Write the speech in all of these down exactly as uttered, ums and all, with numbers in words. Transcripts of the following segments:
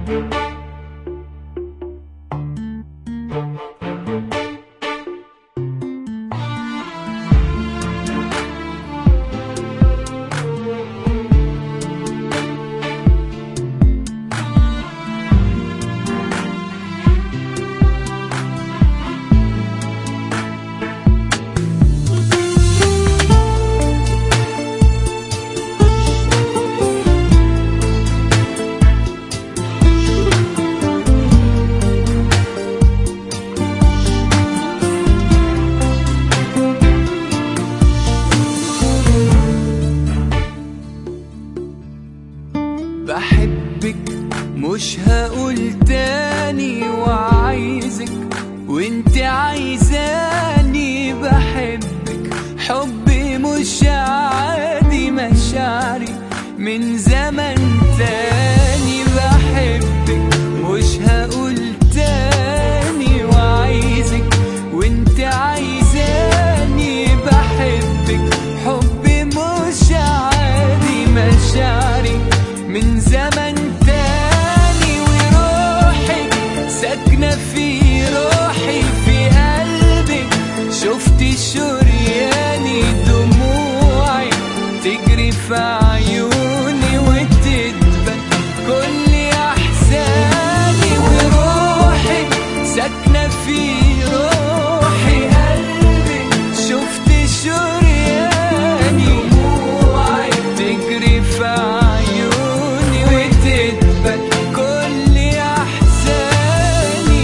بحبك مش هقول تاني، وعايزك وانت عايزاني. بحبك حبي مش عادي، مشاعري من زمن تاني. بحبك مش هقول تاني، وعايزك وانت عايزاني. بحبك حبي مش عادي، مشاعري من زمن تاني. وروحك ساكنة في روحي، في قلبك شفتي شرياني. دموعي تجري في عيوني وتدبل كل أحزاني. وروحك ساكنة في روحي، قلبك شفتي شرياني. دموعي تجري في عيوني وتدبل كل أحزاني.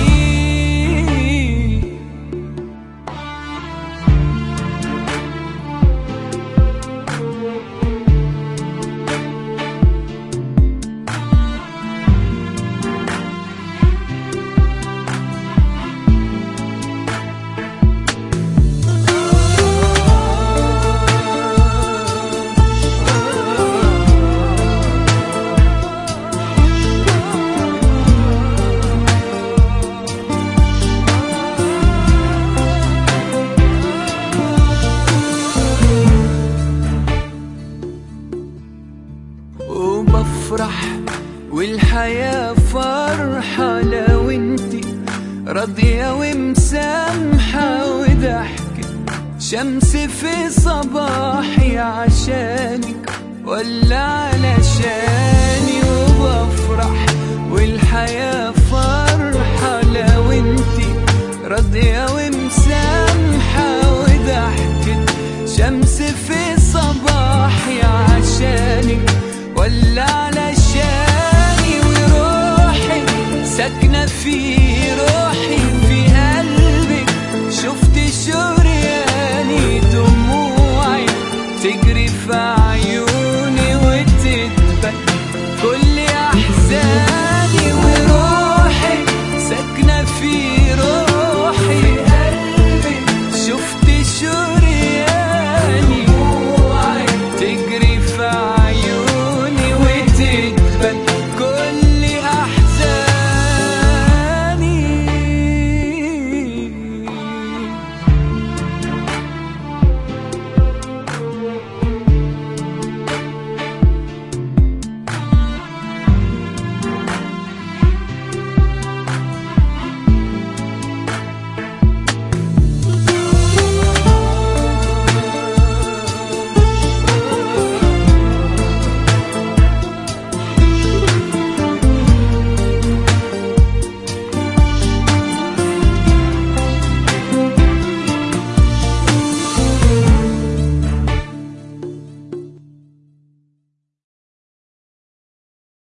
وبفرح والحياة فرحة لو انتي راضية ومسامحة. وضحكة شمس في صباحي عشانك ولا علشاني. وبفرح والحياة فرحة لو انتي راضية ومسامحة. وضحكة شمس في صباحي عشانك ولا علشاني. وروحك ساكنة في روحي، في قلبك شفتي شرياني. دموعي تجري في عيوني وتدبل كل أحزاني.